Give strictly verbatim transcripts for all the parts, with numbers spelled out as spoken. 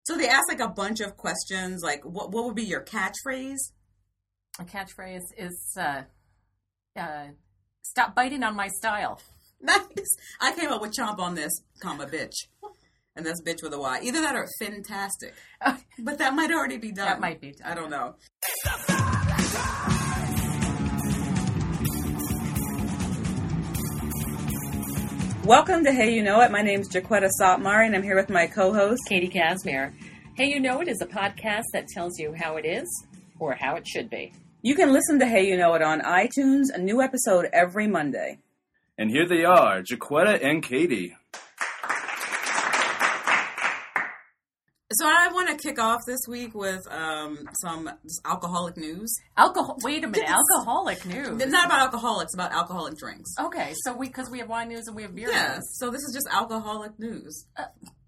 So they asked like a bunch of questions, like what what would be your catchphrase? A catchphrase is uh, uh, "Stop biting on my style." Nice. I came up with "chomp on this, comma bitch," and that's bitch with a Y. Either that or fantastic. But that might already be done. That might be done. I don't know. Welcome to Hey You Know It. My name's Jaquetta Sotmar, and I'm here with my co-host, Katie Casimir. Hey You Know It is a podcast that tells you how it is or how it should be. You can listen to Hey You Know It on iTunes, a new episode every Monday. And here they are, Jaquetta and Katie. So I want to kick off this week with um, some alcoholic news. Alcohol. Wait a minute. Alcoholic news. It's not about alcoholics, about alcoholic drinks. Okay, so we because we have wine news and we have beer yeah, news. So this is just alcoholic news. Uh,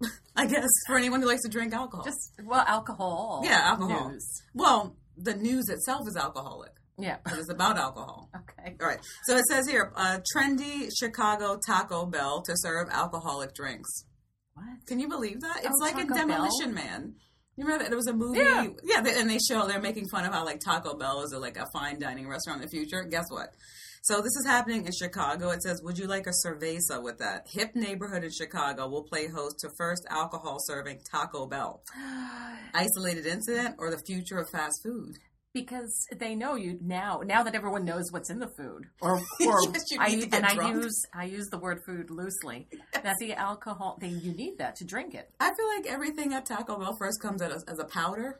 I guess for anyone who likes to drink alcohol. Just well, alcohol. Yeah, alcohol. News. Well, the news itself is alcoholic. Yeah, because it's about alcohol. Okay. All right. So it says here, uh, trendy Chicago Taco Bell to serve alcoholic drinks. What? Can you believe that? It's oh, like Taco a Demolition Bell? Man. You remember that? It was a movie. Yeah. Yeah, they, and they show, they're making fun of how like Taco Bell is a, like a fine dining restaurant in the future. Guess what? So this is happening in Chicago. It says, would you like a cerveza with that? Hip neighborhood in Chicago will play host to first alcohol serving Taco Bell. Isolated incident or the future of fast food? Because they know you now. Now that everyone knows what's in the food, or, or yes, you I need to get and drunk. I use I use the word food loosely. Yes. That the alcohol, they, you need that to drink it. I feel like everything at Taco Bell first comes as a, as a powder,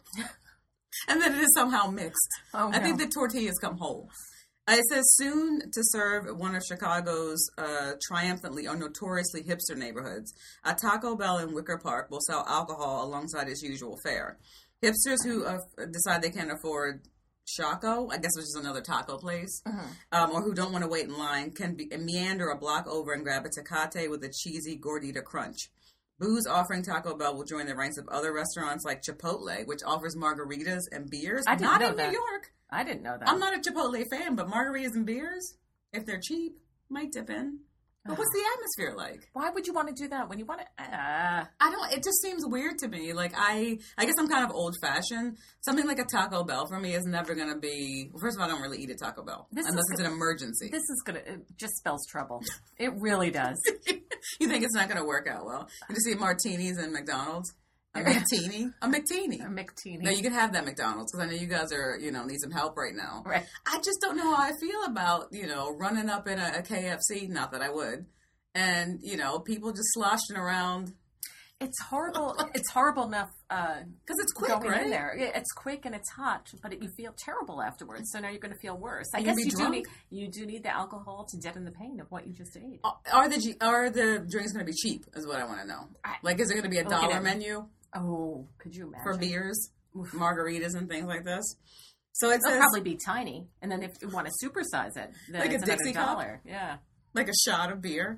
and then it is somehow mixed. Oh, no. I think the tortillas come whole. Uh, it says soon to serve one of Chicago's uh, triumphantly or notoriously hipster neighborhoods. A Taco Bell in Wicker Park will sell alcohol alongside its usual fare. Hipsters who uh, decide they can't afford Chaco, I guess which is another taco place, uh-huh. um, or who don't want to wait in line, can be, meander a block over and grab a Tecate with a cheesy gordita crunch. Booze offering Taco Bell will join the ranks of other restaurants like Chipotle, which offers margaritas and beers. I didn't not know in that. New York. I didn't know that. I'm not a Chipotle fan, but margaritas and beers, if they're cheap, might dip in. But what's the atmosphere like? Why would you want to do that when you want to? Uh... I don't. It just seems weird to me. Like I, I guess I'm kind of old fashioned. Something like a Taco Bell for me is never going to be. Well, first of all, I don't really eat at Taco Bell this unless it's gonna, an emergency. This is gonna. It just spells trouble. It really does. You think it's not going to work out well? You just see martinis and McDonald's. A McTeeny? A McTeeny. A McTeeny. No, you can have that McDonald's because I know you guys are, you know, need some help right now. Right. I just don't know how I feel about, you know, running up in a, a K F C. Not that I would. And, you know, people just sloshing around. It's horrible. It's horrible enough because uh, it's quick, going right? in there. It's quick and it's hot, but it, you feel terrible afterwards. So now you're going to feel worse. I and guess you you drunk? do need you do need the alcohol to deaden the pain of what you just ate. Are the are the drinks going to be cheap? Is what I want to know. I, like, is it going to be a dollar menu? Oh, could you imagine for beers, Oof. margaritas, and things like this? So it It'll says probably be tiny, and then if you want to supersize it, then like it's a Dixie cup, dollar. Yeah, like a shot of beer.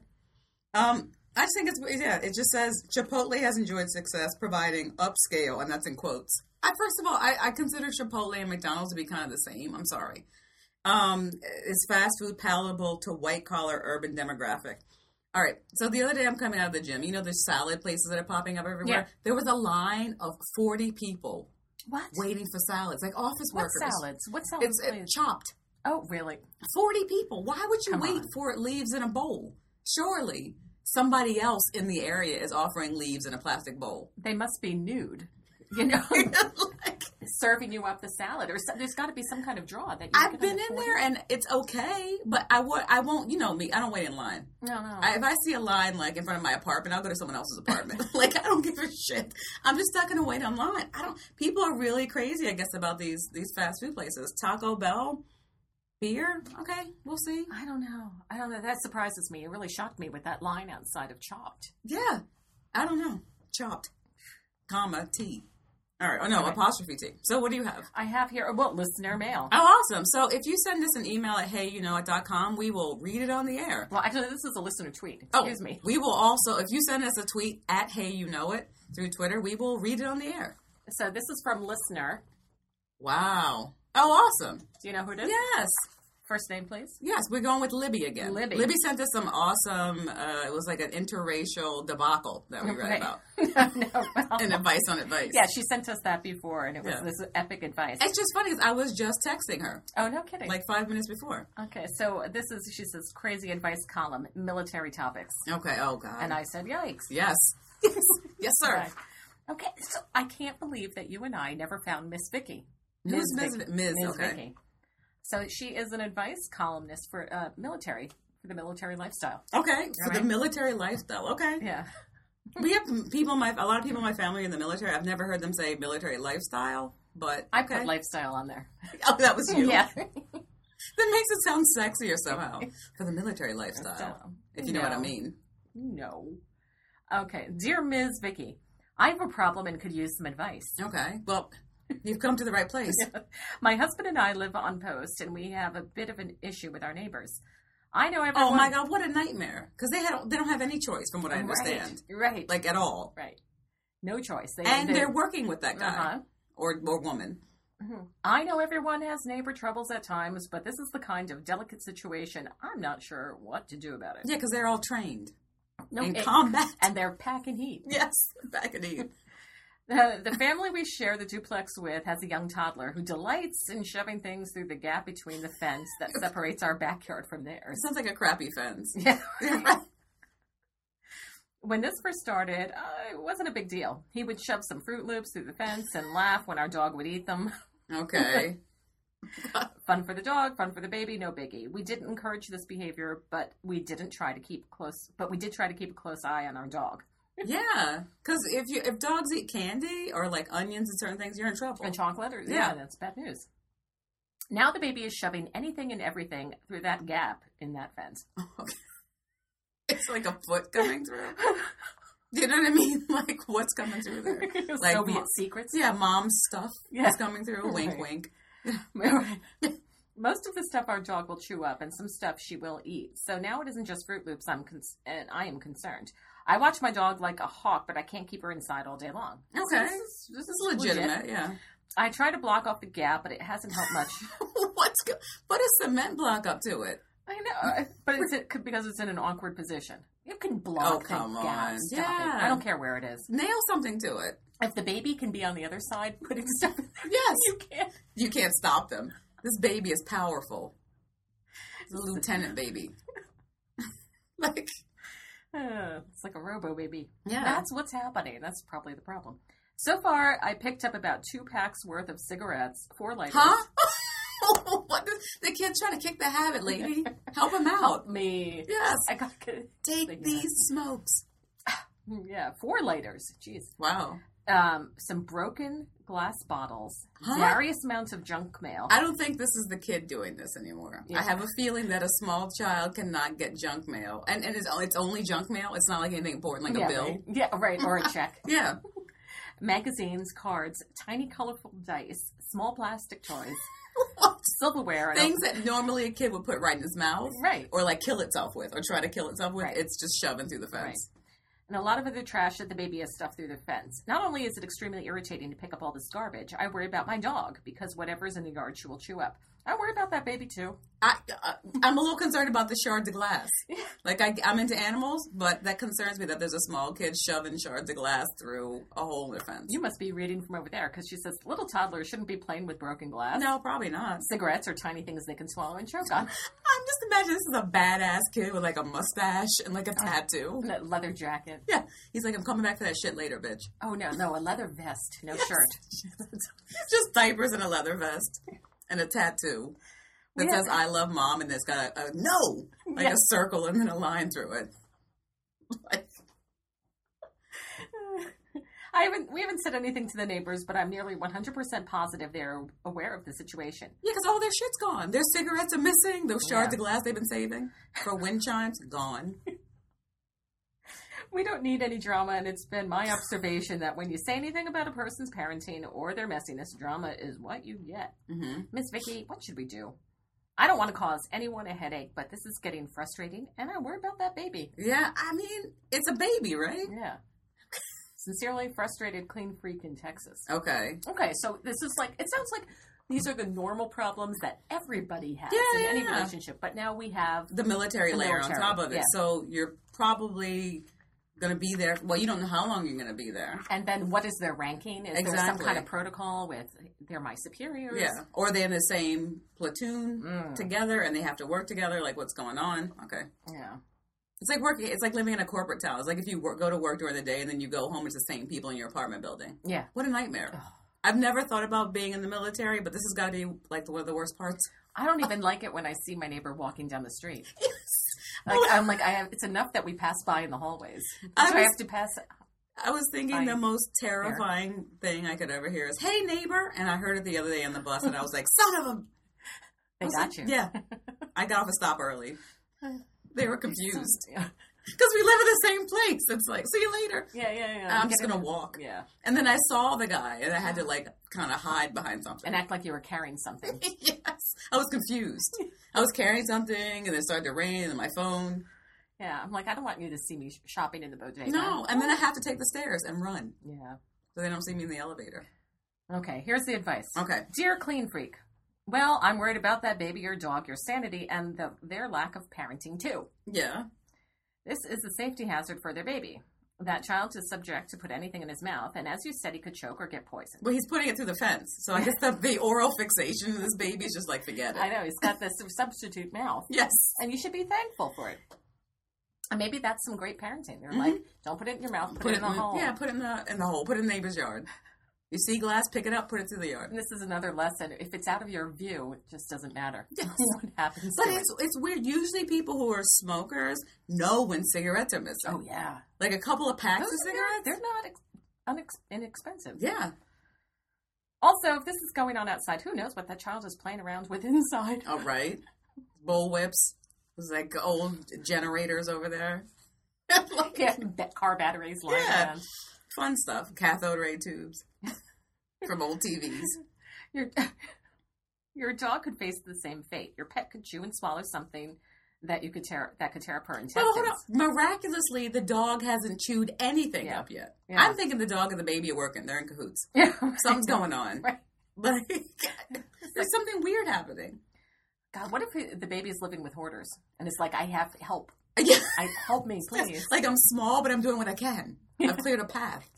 Um, I just think it's yeah. It just says Chipotle has enjoyed success providing upscale, and that's in quotes. I first of all, I, I consider Chipotle and McDonald's to be kind of the same. I'm sorry. Um, is fast food palatable to white collar urban demographic? All right. So the other day, I'm coming out of the gym. You know, there's salad places that are popping up everywhere. Yeah. There was a line of forty people. What? Waiting for salads, like office what workers. Salads? What salads? It's it, chopped. Oh, really? forty people. Why would you Come wait on. for it leaves in a bowl? Surely somebody else in the area is offering leaves in a plastic bowl. They must be nude. You know, like, serving you up the salad, or so, there's got to be some kind of draw that you I've been in there, and it's okay, but I w- I won't. You know me, I don't wait in line. No, no. I, if I see a line like in front of my apartment, I'll go to someone else's apartment. Like I don't give a shit. I'm just not going to wait in line. I don't. People are really crazy, I guess, about these these fast food places. Taco Bell. Beer? Okay, we'll see. I don't know. I don't know. That surprises me. It really shocked me with that line outside of Chopped. Yeah. I don't know. Chopped. Comma, T. All right. Oh, no, okay. Apostrophe T. So what do you have? I have here, well, listener mail. Oh, awesome. So if you send us an email at hey you know it dot com, we will read it on the air. Well, actually, this is a listener tweet. Excuse oh, me. We will also, if you send us a tweet at hey you know it through Twitter, we will read it on the air. So this is from listener. Wow. Oh, awesome. Do you know who it is? Yes. First name, please. Yes, we're going with Libby again. Libby. Libby sent us some awesome, uh, it was like an interracial debacle that we read Right. about. no, well, And advice on advice. yeah, she sent us that before, and it was Yeah. this epic advice. It's just funny because I was just texting her Oh, no kidding. like five minutes before. Okay, so this is, she says, crazy advice column, military topics. Okay, oh God. And I said, yikes. Yes. Yes, yes sir. Right. Okay, so I can't believe that you and I never found Miss Vicky. Who's Miz Vic- Miz, Miz okay. Vicky. So she is an advice columnist for uh, military, for the military lifestyle. Okay, for the Right. military lifestyle. Okay. Yeah. We have people, in my a lot of people in my family in the military. I've never heard them say military lifestyle, but I okay. put lifestyle on there. Oh, that was you. Yeah. That makes it sound sexier somehow. For the military lifestyle, So, if you know what I no. mean. No. Okay. Dear Miz Vicky, I have a problem and could use some advice. Okay. Well, you've come to the right place. My husband and I live on post, and we have a bit of an issue with our neighbors. I know everyone... Oh my God, what a nightmare! Because they had they don't have any choice, from what I understand, Right. Right. like at all. right. No choice. They, And they- they're working with that guy Uh-huh. or or woman. I know everyone has neighbor troubles at times, but this is the kind of delicate situation I'm not sure what to do about it. Yeah, because they're all trained No, in it- combat. And they're packing heat. Yes, back in the The, the family we share the duplex with has a young toddler who delights in shoving things through the gap between the fence that separates our backyard from theirs. sounds like a crappy fence. Yeah. When this first started, uh, it wasn't a big deal. He would shove some Fruit Loops through the fence and laugh when our dog would eat them. Okay. Fun for the dog, fun for the baby, no biggie. We didn't encourage this behavior, but we didn't try to keep close. But we did try to keep a close eye on our dog. Yeah, because if you if dogs eat candy or like onions and certain things, you're in trouble. And chocolate, or, yeah. Yeah. that's bad news. Now the baby is shoving anything and everything through that gap in that fence. Okay. It's like a foot coming through. You know what I mean? Like what's coming through there? Like Soviet mo- secrets. Yeah, mom's stuff Yeah. is coming through. Wink, Right. wink. Most of the stuff our dog will chew up, and some stuff she will eat. So now it isn't just Fruit Loops. I'm con- and I am concerned. I watch my dog like a hawk, but I can't keep her inside all day long. So Okay, this is, this this is is legitimate. legit. Yeah. I try to block off the gap, but it hasn't helped much. What's go- put a cement block up to it? I know, but it's it, because it's in an awkward position. You can block Oh, the come gap. on. Stop Yeah. it. I don't care where it is. Nail something to it. If the baby can be on the other side putting stuff in there, Yes. you can't. You can't stop them. This baby is powerful. It's a lieutenant baby. Like, Uh, it's like a robo baby. yeah. That's what's happening. That's probably the problem. So far, I picked up about two packs worth of cigarettes, four lighters. Huh? What the, the kid's trying to kick the habit, lady. Help him out. Help me. Yes. I got to Take Like these smokes. Yeah, four lighters. Jeez. Wow. Um, some broken glass bottles, Huh? various amounts of junk mail. I don't think this is the kid doing this anymore. Yeah. I have a feeling that a small child cannot get junk mail. And, and it's, it's only junk mail. It's not like anything important, like yeah, a bill. Right. Yeah, right, or a check. Yeah. Magazines, cards, tiny colorful dice, small plastic toys, What? silverware. and- Things that normally a kid would put right in his mouth. Right. Or like kill itself with, or try to kill itself with. Right. It's just shoving through the fence. And a lot of other trash that the baby has stuffed through the fence. Not only is it extremely irritating to pick up all this garbage, I worry about my dog, because whatever's in the yard she will chew up. I worry about that baby too. I, uh, I'm a little concerned about the shards of glass. Like, I, I'm into animals, but that concerns me that there's a small kid shoving shards of glass through a hole in the fence. You must be reading from over there, because she says little toddlers shouldn't be playing with broken glass. No, probably not. Cigarettes are tiny things they can swallow and choke on. I'm just imagining this is a badass kid with like a mustache and like a tattoo. That leather jacket. Yeah, he's like, I'm coming back for that shit later, bitch. Oh, no, no, a leather vest, no shirt. Just diapers and a leather vest and a tattoo that We have- says "I love mom" and it's got a, a no, like Yeah. a circle and then a line through it. Like, I haven't. We haven't said anything to the neighbors, but I'm nearly one hundred percent positive they're aware of the situation. yeah, because all their shit's gone. Their cigarettes are missing. Those shards Yeah. of glass they've been saving for wind chimes gone. We don't need any drama, and it's been my observation that when you say anything about a person's parenting or their messiness, drama is what you get. Mm-hmm. Miss Vicky, what should we do? I don't want to cause anyone a headache, but this is getting frustrating, and I worry about that baby. Yeah, I mean, it's a baby, right? Yeah. Sincerely frustrated clean freak in Texas. Okay. Okay, so this is like, it sounds like These are the normal problems that everybody has Yeah, in yeah, any yeah. relationship. But now we have The military The layer military, on top of it. yeah. So you're probably going to be there. Well, you don't know how long you're going to be there. And then what is their ranking? Is there some Exactly. kind of protocol with they're my superiors? Yeah. Or they're in the same platoon Mm. together and they have to work together. Like, what's going on? Okay. Yeah. It's like working. It's like living in a corporate town. It's like if you work, go to work during the day and then you go home, it's the same people in your apartment building. Yeah. What a nightmare. I've never thought about being in the military, but this has got to be like one of the worst parts. I don't even like it when I see my neighbor walking down the street. Yes. Like I'm like I have. It's enough that we pass by in the hallways. I So I was- have to pass. I was thinking Fine. the most terrifying thing I could ever hear is, "Hey, neighbor," and I heard it the other day on the bus, and I was like, "Son of a!" They I was got like, you. Yeah, I got off a stop early. They were confused Yeah. because we live in the same place. It's like, see you later. Yeah. Yeah. Yeah. I'm Get just gonna in- walk. Yeah. And then I saw the guy, and I had to like kind of hide behind something. And act like you were carrying something. Yes, I was confused. I was carrying something, and it started to rain, and my phone. Yeah. I'm like I don't want you to see me sh- shopping in the bodega. No, and then I have to take the stairs and run, Yeah. so they don't see me in the elevator. Okay. Here's the advice. Okay. Dear clean freak. Well, I'm worried about that baby, your dog, your sanity, and the, their lack of parenting too. Yeah. This is a safety hazard for their baby. That child is subject to put anything in his mouth, and as you said, he could choke or get poisoned. Well, he's putting it through the fence, so I guess the, the oral fixation of this baby is just like, forget it. I know, he's got this substitute mouth, Yes. and you should be thankful for it. And maybe that's some great parenting. They're Mhm. like, don't put it in your mouth, put, it in the hole. Yeah, put it in the in the hole. Put it in the neighbor's yard. You see glass, pick it up, put it through the yard. And this is another lesson. If it's out of your view, it just doesn't matter Yes. what happens But to it's it's weird. Usually, people who are smokers know when cigarettes are missing. it. Oh, yeah. Like a couple of packs Those of are- cigarettes. They're not ex- unex- inexpensive. Yeah. Also, if this is going on outside, who knows what that child is playing around with inside? All right. Bull whips. There's like old generators over there. Like, Yeah, ba- car batteries lying Yeah. around. fun stuff. Cathode ray tubes from old T Vs. Your your dog could face the same fate. Your pet could chew and swallow something that you could tear that could tear up her But intestines. hold on. Miraculously, the dog hasn't chewed anything Yeah. up yet. Yeah. I'm thinking the dog and the baby are working. They're in cahoots. Yeah, Something's going on. Right. Like, there's something weird happening. God, what if he- the baby is living with hoarders and it's like, I have help. Yeah. I help me, please. Like, I'm small, but I'm doing what I can. I've cleared a path.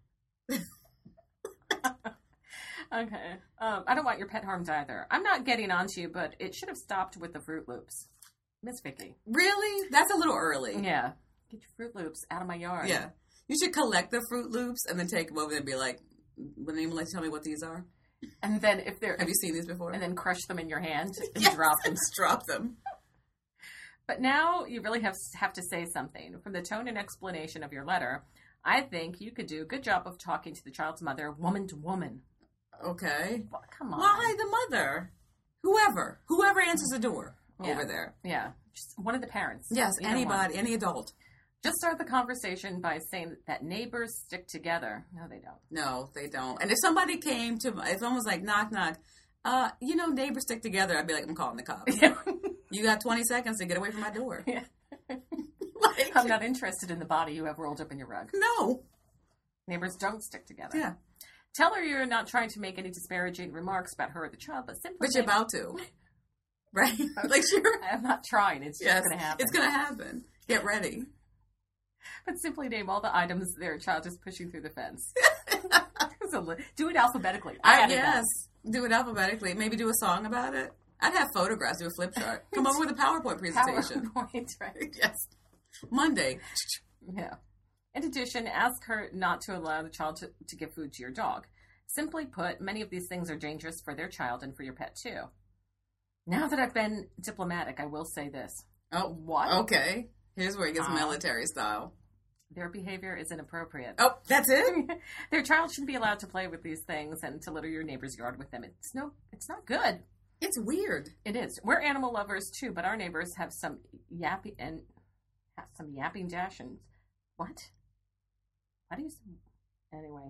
Okay. Um, I don't want your pet harmed either. I'm not getting onto you, but it should have stopped with the Fruit Loops. Miss Vicky. Really? That's a little early. Yeah. Get your Fruit Loops out of my yard. Yeah. You should collect the Fruit Loops and then take them over there and be like, would anyone like to tell me what these are? And then if they're Have you seen these before? and then crush them in your hand and Yes. drop them. Just drop them. But now you really have have to say something. From the tone and explanation of your letter, I think you could do a good job of talking to the child's mother, woman to woman. Okay. Well, come on. Why the mother? Whoever. Whoever answers the door Yeah. over there. Yeah. Just one of the parents. Yes, Either one. anybody, any adult. Just start the conversation by saying that neighbors stick together. No, they don't. No, they don't. And if somebody came to, if someone was like, knock, knock, uh, you know, neighbors stick together, I'd be like, I'm calling the cops. You got twenty seconds to get away from my door. Yeah. Like, I'm not interested in the body you have rolled up in your rug. no. Neighbors don't stick together. Yeah. Tell her you're not trying to make any disparaging remarks about her or the child, but simply But you're name- about to. Right? Like, sure. I'm not trying. It's Yes. just going to happen. It's going to happen. Get ready. But simply name all the items their child is pushing through the fence. It's a li- Do it alphabetically. I I, added yes. Do it alphabetically. Maybe do a song about it. I'd have photographs, do a flip chart. Come over with a PowerPoint that. presentation. PowerPoint, right? Yes. Monday. Yeah. In addition, ask her not to allow the child to, to give food to your dog. Simply put, many of these things are dangerous for their child and for your pet too. Now that I've been diplomatic, I will say this. Oh, What? okay. Here's where it gets Um, military style. Their behavior is inappropriate. Oh, that's it? Their child shouldn't be allowed to play with these things and to litter your neighbor's yard with them. It's no, it's not good. It's weird. It is. We're animal lovers too, but our neighbors have some yappy and have some yapping dash and what? How do you? Say? Anyway,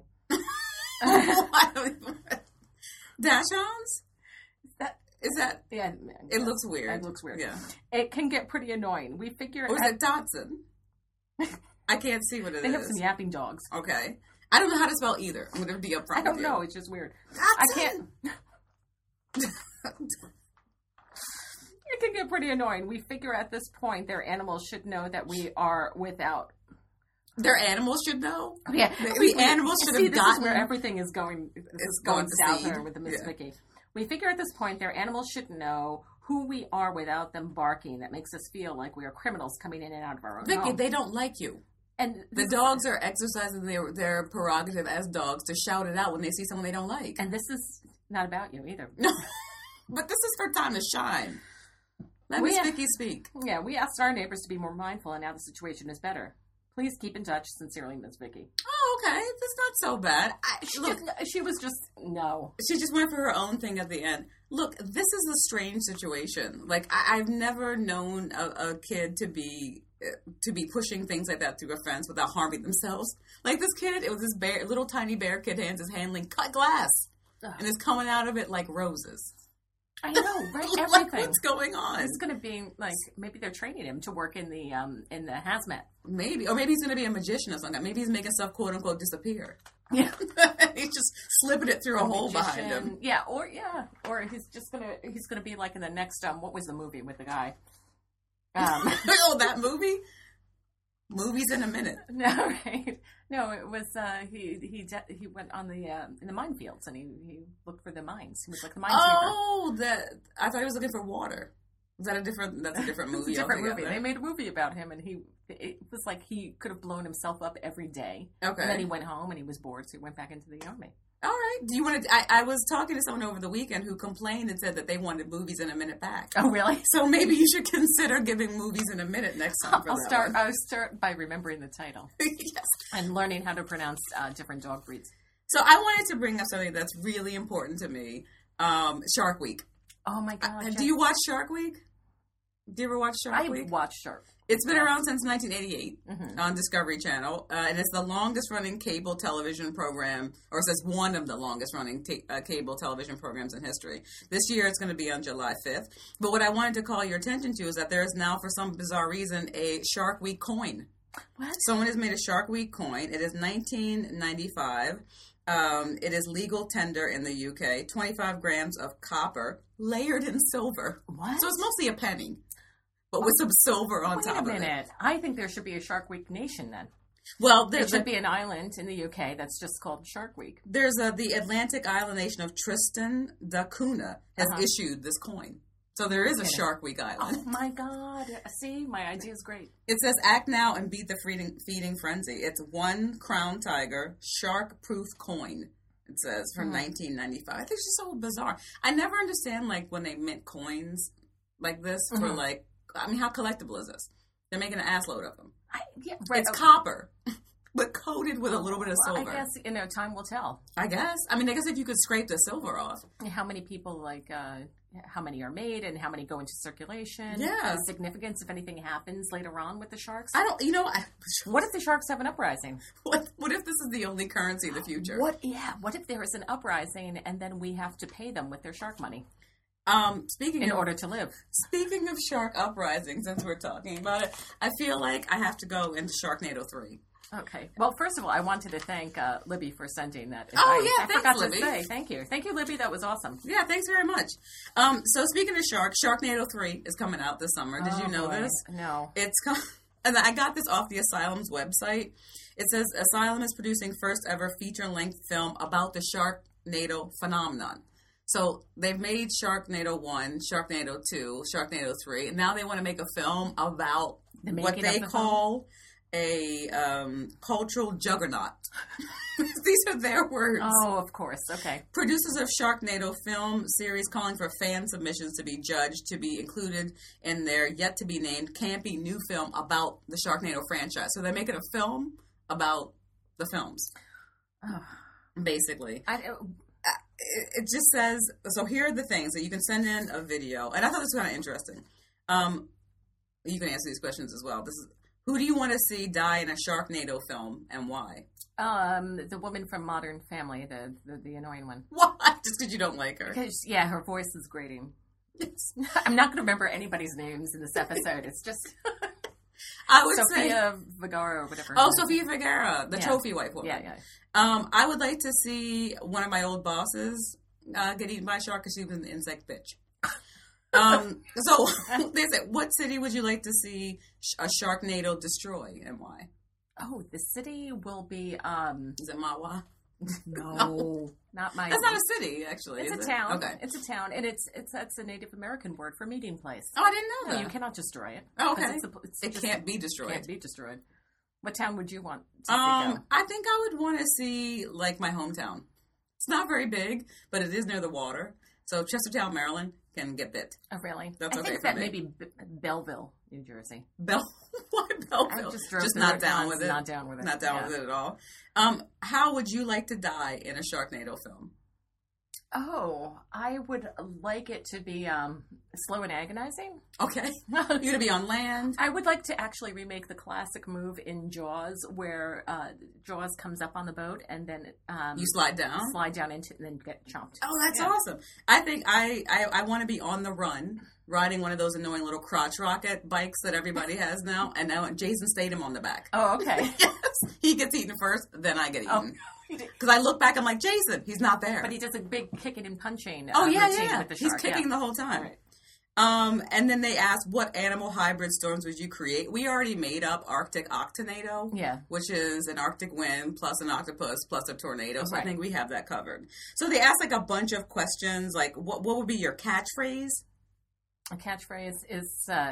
I don't even- Dash-ons? that Is that? yeah, It looks weird. It looks weird. Yeah. It can get pretty annoying. We figure Or is out- it Dotson? I can't see what it they is. have some yapping dogs. Okay. I don't know how to spell either. I'm going to be upfront I don't with you. know. It's just weird. Dotson! I can't. It can get pretty annoying. We figure at this point their animals should know that we are without. Their animals should know. Yeah, the, we, the animals should see, have this gotten. Is where everything is going. Is It's going, going to south seed. here with the Miss Yeah. Vicky. We figure at this point their animals should know who we are without them barking. That makes us feel like we are criminals coming in and out of our own Vicky, home. they don't like you. And The this, dogs are exercising their their prerogative as dogs to shout it out when they see someone they don't like. and this is not about you either. But this is her time to shine. Let We- Miss Vicky speak. Yeah, we asked our neighbors to be more mindful, and now the situation is better. Please keep in touch. Sincerely, Miss Vicky. Oh, okay. That's not so bad. I, She, look, just, she was just no. she just went for her own thing at the end. Look, this is a strange situation. Like, I, I've never known a, a kid to be to be pushing things like that through a fence without harming themselves. Like this kid, it was this bear, little tiny bear kid hands is handling cut glass Ugh. and is coming out of it like roses. I know, right? Like, Everything. what's going on? It's going to be like maybe they're training him to work in the um in the hazmat. Maybe, or maybe he's going to be a magician or something. Maybe he's making stuff quote unquote disappear. Yeah, He's just slipping it through a, hole behind him. Magician. Yeah, or yeah, or he's just gonna he's gonna be like in the next um what was the movie with the guy? Um, Oh, that movie? Movies in a minute. no, right? No, it was uh he he de- he went on the uh, in the minefields and he he looked for the mines. He was like the minesweeper. Oh, that I thought he was looking for water. Is that a different? That's a different movie. It's a different movie. altogether. They made a movie about him, and he it was like he could have blown himself up every day. Okay. And then he went home and he was bored, so he went back into the army. All right. Do you want to? I, I was talking to someone over the weekend who complained and said that they wanted movies in a minute back. Oh, really? So maybe you should consider giving movies in a minute next time. For I'll that start. one. I'll start by remembering the title Yes. and learning how to pronounce uh, different dog breeds. So I wanted to bring up something that's really important to me. Um, Shark Week. Oh my god! Uh, Do you watch Shark Week? Do you ever watch Shark I Week? watched Shark. It's been around since nineteen eighty-eight Mhm. on Discovery Channel, uh, and it's the longest running cable television program, or it says one of the longest running ta- uh, cable television programs in history. This year it's going to be on July fifth. But what I wanted to call your attention to is that there is now, for some bizarre reason, a Shark Week coin. What? Someone has made a Shark Week coin. It is nineteen ninety-five. Um, it is legal tender in the U K. twenty-five grams of copper layered in silver. What? So it's mostly a penny, but with some silver on Wait top a of it. minute. I think there should be a Shark Week nation then. Well, There there's should a, be an island in the U K that's just called Shark Week. there's a, the Atlantic island nation of Tristan da Cunha has Uh-huh. issued this coin. So there is a Okay. Shark Week Oh island. my god! See, my idea is great. It says act now and beat the feeding, feeding frenzy. It's one crown tiger, shark proof coin. It says from Mhm. nineteen ninety-five. I think it's just so bizarre. I never understand like when they mint coins like this for Mhm. like, I mean, how collectible is this? They're making an assload of them. I, yeah, right. It's okay. copper, but coated with a little bit of Well, silver. I guess you know time will tell. I guess. I mean, I guess if you could scrape the silver off. How many people like uh, how many are made and how many go into circulation? Yeah. The significance if anything happens later on with the sharks. I don't, you know, I, What if the sharks have an uprising? what, what if this is the only currency of the future? What? Yeah. What if there is an uprising and then we have to pay them with their shark money Um, speaking in of, order to live? speaking of shark uprising, since we're talking about it, I feel like I have to go into Sharknado three. Okay. Well, first of all, I wanted to thank uh, Libby for sending that. Oh, advice. yeah, I thanks, forgot Libby. to say thank you. Thank you, Libby. That was awesome. Yeah, thanks very much. Um, so speaking of sharks, Sharknado three is coming out this summer. Did Oh, you know boy. this? No. It's com- and I got this off the Asylum's website. It says Asylum is producing first ever feature length film about the Sharknado phenomenon. So they've made Sharknado one, Sharknado two, Sharknado three, and now they want to make a film about The what making they of the call a um, cultural juggernaut. These are their words. Oh, of course. Okay. Producers of Sharknado film series calling for fan submissions to be judged to be included in their yet to be named campy new film about the Sharknado franchise. So they're making a film about the films, Oh, basically. I, It, it just says, so here are the things that you can send in a video. And I thought this was kind of interesting. Um, you can answer these questions as well. This is, who do you want to see die in a Sharknado film and why? um, the woman from Modern Family, the the, the annoying one. Why? Just because you don't like her. Because yeah, her voice is grating. I'm not going to remember anybody's names in this episode. It's just I would say, Sophia Vergara or whatever. her oh, name is. Sophia Vergara, the Yeah. trophy wife woman. Yeah, yeah. Um, I would like to see one of my old bosses uh, get eaten by a shark because she was an insect bitch. Um, so they said, what city would you like to see a Sharknado destroy and why? Oh, the city will be, um... Is it Mawa? No, No. not my... That's not a city, actually. It's is a it? town. Okay. It's a town, and it's it's that's a Native American word for meeting place. Oh, I didn't know No, that. you cannot destroy it. Oh, 'cause okay. It's a, it's It just- can't be destroyed. Can't be destroyed. What town would you want to see Um, go? I think I would want to see, like, my hometown. It's not very big, but it is near the water. So Chestertown, Maryland can get bit. Oh, really? That's I okay think for that me. maybe B- Belleville, New Jersey. Bell, why Belleville? I just drove Just through not it down once, with it. Not down with it. Not down Yeah. with it at all. Um, how would you like to die in a Sharknado film? Oh, I would like it to be um, slow and agonizing. Okay, you're gonna be on land. I would like to actually remake the classic move in Jaws, where uh, Jaws comes up on the boat and then um, You slide down. slide down into and then get chomped. Oh, that's Yeah. awesome. I think I, I, I want to be on the run, riding one of those annoying little crotch rocket bikes that everybody has now, and I want Jason Statham on the back. Oh, okay. Yes, he gets eaten first, then I get Oh. eaten. Because I look back, I'm like, Jason, he's not there. But he does a big kicking and punching. oh uh, yeah, routine yeah, with the he's shark. kicking yeah. the whole time. All right. Um, and then they asked, what animal hybrid storms would you create? We already made up Arctic Octonado, Yeah. which is an Arctic wind plus an octopus plus a tornado. So I Right. think we have that covered. So they asked like a bunch of questions, like what what would be your catchphrase? A catchphrase is uh,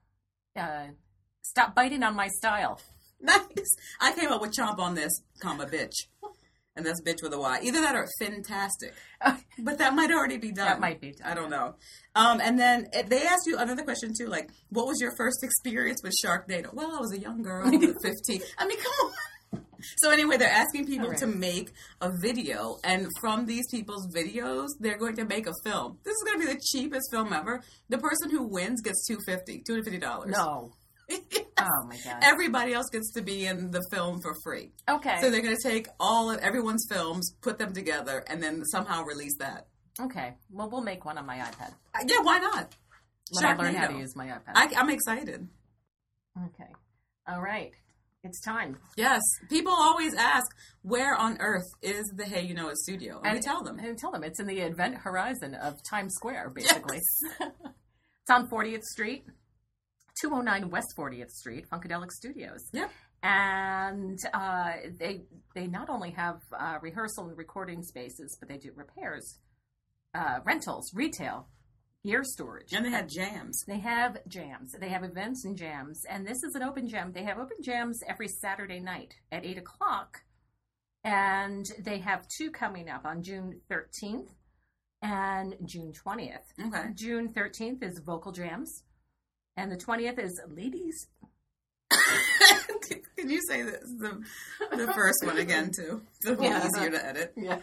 uh, "Stop biting on my style." Nice. I came up with chomp on this, comma bitch, and that's bitch with a Y. Either that or fantastic. But that might already be done. That might be done. I don't know. Um, and then eh, they asked you another question too, like, what was your first experience with Sharknado? Well, I was a young girl, fifteen. I mean, come on. So anyway, they're asking people Right. to make a video, and from these people's videos, they're going to make a film. This is going to be the cheapest film ever. The person who wins gets two hundred fifty dollars. two hundred fifty dollars. No. Yes. Oh my god. Everybody else gets to be in the film for free. Okay. So they're going to take all of everyone's films, put them together, and then somehow release that. Okay. Well, we'll make one on my iPad Uh, Yeah, why not? when I learn how to Sharknado. use my iPad. I, I'm excited. Okay. All right. It's time. Yes, people always ask, where on earth is the Hey You Know It studio? And, we tell them. And tell them it's in the event horizon of Times Square, basically. It's on fortieth Street, two oh nine West fortieth Street, Funkadelic Studios. Yep. And uh, they they not only have uh, rehearsal and recording spaces, but they do repairs, uh, rentals, retail, gear storage. And they had jams. They have jams. They have events and jams. And this is an open jam. They have open jams every Saturday night at eight o'clock. And they have two coming up on June thirteenth and June twentieth. Okay. June thirteenth is vocal jams. And the twentieth is ladies. Can you say this, the, the first one again, too? It'll be Yeah. easier to edit. Yeah.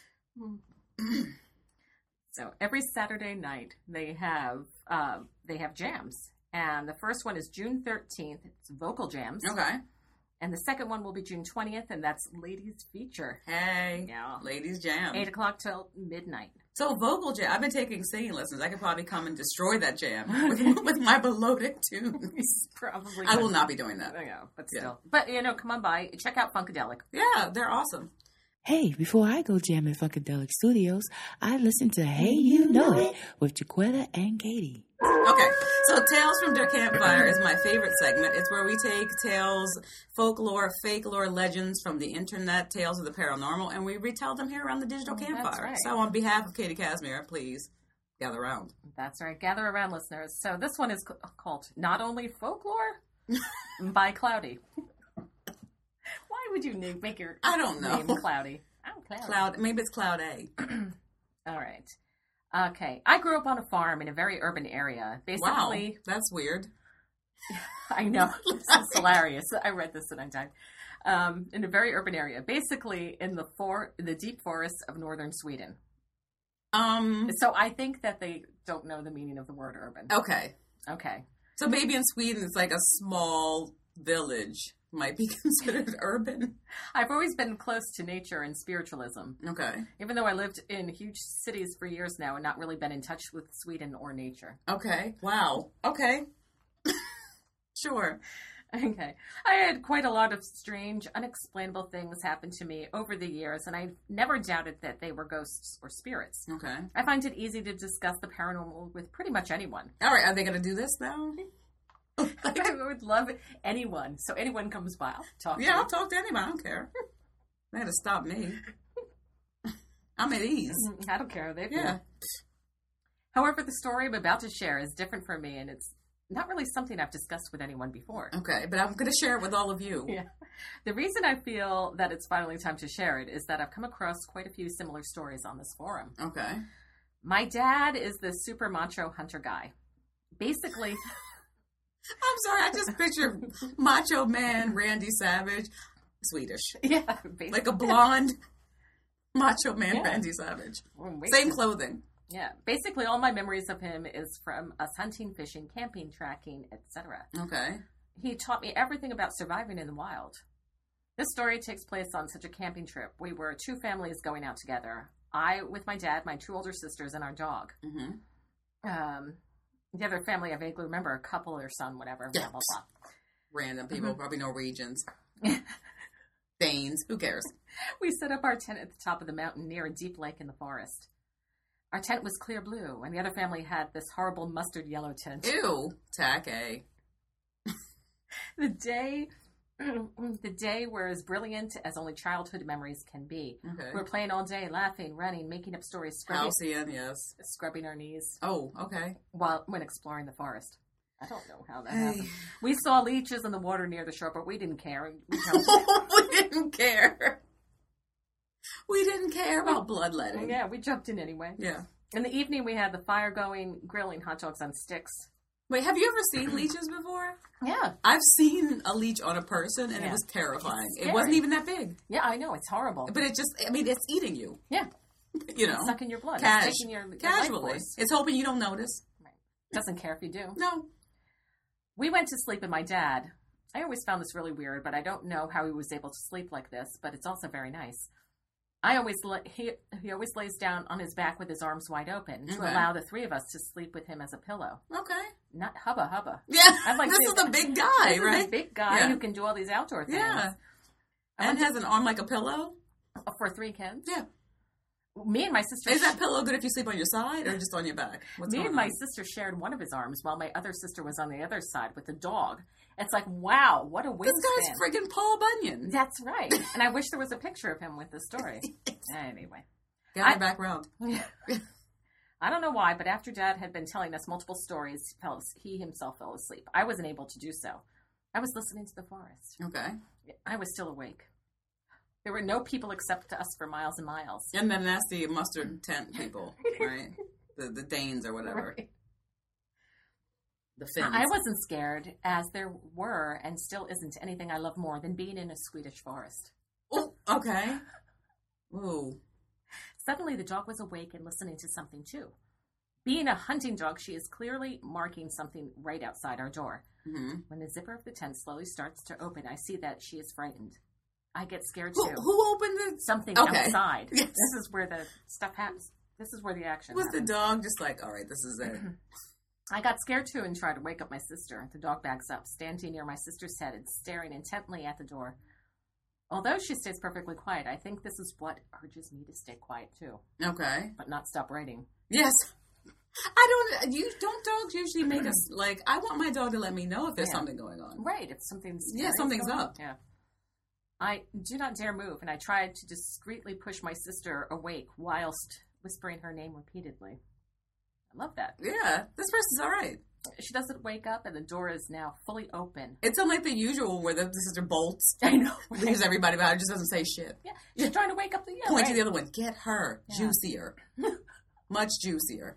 So every Saturday night they have uh, they have jams. And the first one is June thirteenth. It's vocal jams. Okay. And the second one will be June twentieth, and that's Ladies Feature. Hey, Yeah. ladies jam. eight o'clock till midnight. So vocal jam. I've been taking singing lessons. I could probably come and destroy that jam with, with my melodic tunes. Probably. I will not be doing that. I know, but Yeah. still. But, you know, come on by. Check out Funkadelic. Yeah, they're awesome. Hey, before I go jam at Funkadelic Studios, I listen to Hey You Know It with Jaquetta and Katie. Okay, so Tales from the Campfire is my favorite segment. It's where we take tales, folklore, fake lore, legends from the internet, tales of the paranormal, and we retell them here around the digital Oh, that's campfire. right. So on behalf of Katie Casimir, please gather around. That's right. Gather around, listeners. So this one is c- called Not Only Folklore by Cloudy. Why would you name, make your I don't know. name Cloudy? I'm Cloudy. Cloud, maybe it's Cloud A. All right. Okay. I grew up on a farm in a very urban area. Wow, Basically, that's weird. I know. This is hilarious. I read this at one time. Um, in a very urban area. Basically, in the for- the deep forests of northern Sweden. Um. So I think that they don't know the meaning of the word urban. Okay, Okay. so maybe in Sweden it's like a small village might be considered urban. I've always been close to nature and spiritualism. Okay. Even though I lived in huge cities for years now and not really been in touch with Sweden or nature. Okay. Wow. Okay. Sure. Okay. I had quite a lot of strange, unexplainable things happen to me over the years, and I never doubted that they were ghosts or spirits. Okay. I find it easy to discuss the paranormal with pretty much anyone. All right, are they going to do this now? I would love anyone. So anyone comes by, I'll talk Yeah, to I'll talk to anybody. I don't care. They had to stop me. I'm at ease. you. I don't care. They Yeah. However, the story I'm about to share is different for me, and it's not really something I've discussed with anyone before. Okay, but I'm going to share it with all of you. Yeah. The reason I feel that it's finally time to share it is that I've come across quite a few similar stories on this forum. Okay. My dad is the super macho hunter guy. Basically, I'm sorry, I just picture Macho Man Randy Savage, Swedish. yeah, basically. Like a blonde Macho Man Yeah. Randy Savage. Well, wait Same a- clothing. Yeah, basically all my memories of him is from us hunting, fishing, camping, tracking, et cetera. Okay. He taught me everything about surviving in the wild. This story takes place on such a camping trip. We were two families going out together. I with my dad, my two older sisters, and our dog. Mm-hmm. Um, the other family I vaguely remember, a couple, their son, whatever, blah, Yeah. blah, blah. Random people, Mm-hmm. probably Norwegians. Danes, who cares? We set up our tent at the top of the mountain near a deep lake in the forest. Our tent was clear blue, and the other family had this horrible mustard yellow tent. Ew. Tacky. The day, the day were as brilliant as only childhood memories can be. Okay. We were playing all day, laughing, running, making up stories, scrubbing, Halcyon, yes. scrubbing our knees Oh, okay. while when exploring the forest. I don't know how that Hey. happened. We saw leeches in the water near the shore, but we didn't care. We jumped we didn't care. We didn't care about bloodletting. Yeah, we jumped in anyway. Yeah. In the evening, we had the fire going, grilling hot dogs on sticks. Wait, have you ever seen leeches before? Yeah. I've seen a leech on a person, and Yeah. it was terrifying. It's It scary. wasn't even that big. Yeah, I know. It's horrible. But it just, I mean, it's eating you. Yeah. You know. It's sucking your blood. Cash. It's taking your, your life Casually. force. It's hoping you don't notice. Doesn't care if you do. No. We went to sleep with my dad. I always found this really weird, but I don't know how he was able to sleep like this, but it's also very nice. I always la- he he always lays down on his back with his arms wide open to Okay. allow the three of us to sleep with him as a pillow. Okay. Not hubba hubba. Yeah. I'd like this to- is the big guy, This is right? a big guy Yeah. who can do all these outdoor things. Yeah. I And went has an arm like a pillow? to- for three kids. Yeah. Me and my sister. Is that pillow good if you sleep on your side or just on your back? What's Me going and my on? sister shared one of his arms while my other sister was on the other side with the dog. It's like, wow, what a This guy's wingspan. friggin' Paul Bunyan. That's right. And I wish there was a picture of him with the story. Anyway. Got I- your back round. I don't know why, but after Dad had been telling us multiple stories, he fell- he himself fell asleep. I wasn't able to do so. I was listening to the forest. Okay. I was still awake. There were no people except us for miles and miles. And then that's the mustard tent people, right? The the Danes or whatever. Right. The Finns. I wasn't scared, as there were and still isn't anything I love more than being in a Swedish forest. Oh, okay. Ooh. Suddenly, the dog was awake and listening to something too. Being a hunting dog, she is clearly marking something right outside our door. Mm-hmm. When the zipper of the tent slowly starts to open, I see that she is frightened. I get scared Who, too. who opened the... Something Okay. outside. Yes. This is where the stuff happens. This is where the action Was the happens. dog just like, all right, this is it? I got scared too and tried to wake up my sister. The dog backs up, standing near my sister's head and staring intently at the door. Although she stays perfectly quiet, I think this is what urges me to stay quiet too, Okay. but not stop writing. Yes. I don't... You don't dogs usually make us... Like, I want my dog to let me know if there's Yeah. something going on. Right, if something's Yeah, scary something's going on. up. Yeah. I do not dare move, and I tried to discreetly push my sister awake whilst whispering her name repeatedly. I love that. Yeah. This person's all right. She doesn't wake up, and the door is now fully open. It's unlike the usual where the, the sister bolts, I know. leaves everybody behind, just doesn't say shit. Yeah, she's trying to wake up the yeah, Point right. to the other one. Get her. Yeah. Juicier. Much juicier.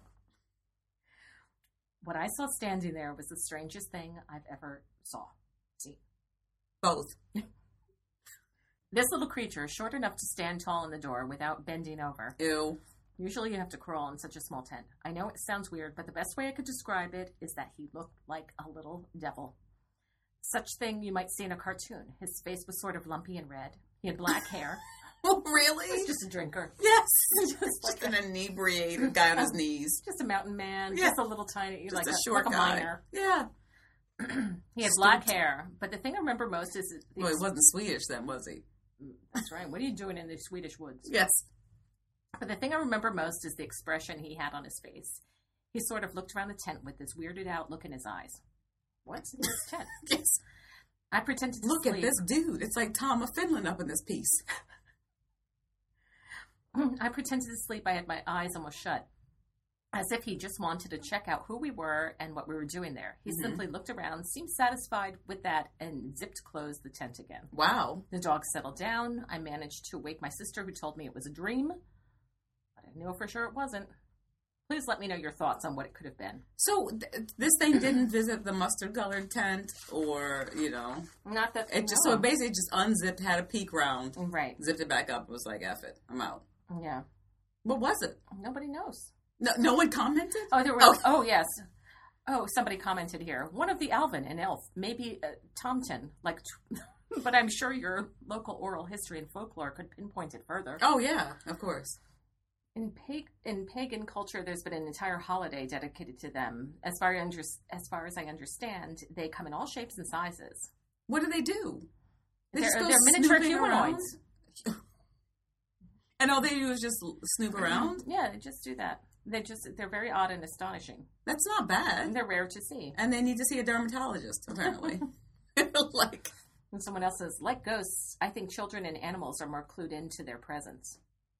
What I saw standing there was the strangest thing I've ever saw. See, Both. this little creature, short enough to stand tall in the door without bending over. Ew. Usually you have to crawl in such a small tent. I know it sounds weird, but the best way I could describe it is that he looked like a little devil. Such thing you might see in a cartoon. His face was sort of lumpy and red. He had black hair. Oh, He really? was just a drinker. Yes. Just Just like an inebriated guy on his knees. Just a mountain man. Yeah. Just a little tiny, Just like a a, short like a guy. miner. Yeah. He had black hair, but the thing I remember most is... Well, he wasn't Swedish then, was he? That's right. What are you doing in the Swedish woods? Yes. But the thing I remember most is the expression he had on his face. He sort of looked around the tent with this weirded out look in his eyes. What's in this tent? Yes. I pretended to Look sleep. at this dude. It's like Tom of Finland up in this piece. I pretended to sleep. I had my eyes almost shut, as if he just wanted to check out who we were and what we were doing there. He Mm-hmm. simply looked around, seemed satisfied with that, and zipped closed the tent again. Wow. The dog settled down. I managed to wake my sister, who told me it was a dream, but I knew for sure it wasn't. Please let me know your thoughts on what it could have been. So th- this thing didn't visit the mustard-colored tent, or, you know... Not that... It just no. So it basically just unzipped, had a peek round, Right. zipped it back up, and was like, F it, I'm out. Yeah. What was it? Nobody knows. No, no one commented? Oh, there were... Oh. Oh, yes. Oh, somebody commented here. One of the Alvin and Elf, maybe uh, Tomton, like... But I'm sure your local oral history and folklore could pinpoint it further. Oh, yeah, of course. In, pag- in pagan culture, there's been an entire holiday dedicated to them. As far, under- as far as I understand, they come in all shapes and sizes. What do they do? They They're, just go they're miniature snooping humanoids. around? And all they do is just snoop around? Yeah, they just do that. They just they're very odd and astonishing. That's not And bad. they're rare to see. And they need to see a dermatologist, apparently. Like, And someone else says, like ghosts, I think children and animals are more clued into their presence.